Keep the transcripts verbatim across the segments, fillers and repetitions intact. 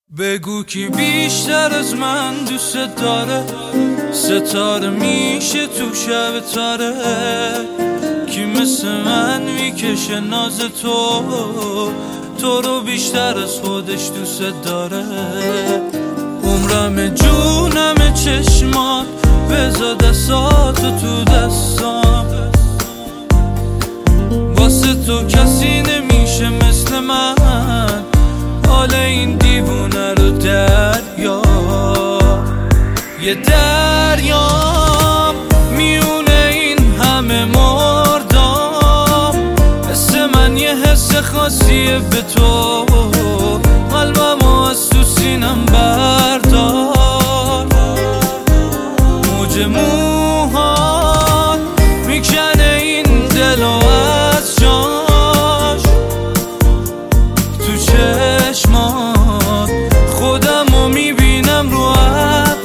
بگو کی بیشتر از من دوست داره، ستاره میشه تو شب تاره. کی مثل من میکشه ناز تو، تو رو بیشتر از خودش دوست داره. عمرم جونم چشمات، بذار دستاتو تو دستام. واسه تو کسی نمیشه مثل من، حال این دیوونه رو دریا. یه دریام میونه این همه مردام. حس من یه حس خاصیه به تو، قلبمو از تو سینم بردار. موج موهات میکنه این دلو از جاش. تو چشمات خودمو میبینم رو ابرام.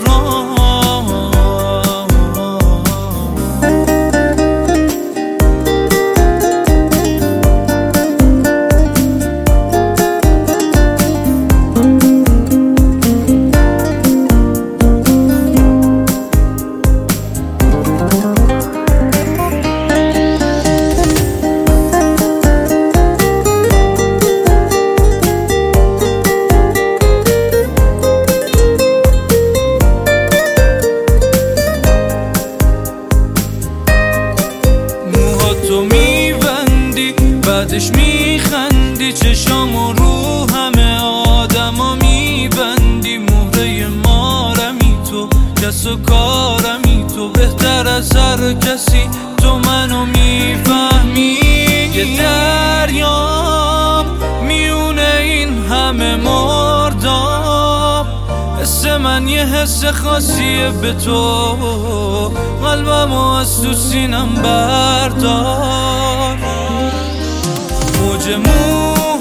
تو میبندی بعدش میخندی، چشامو رو همه آدما میبندی. مهره مارمی تو، کس و کارمی تو، بهتر از هر کسی تو منو میفهمی. یه دریام میونه این همه مردام. حس من یه حس خاصیه به تو، قلبمو از تو سینم بردار. موج موج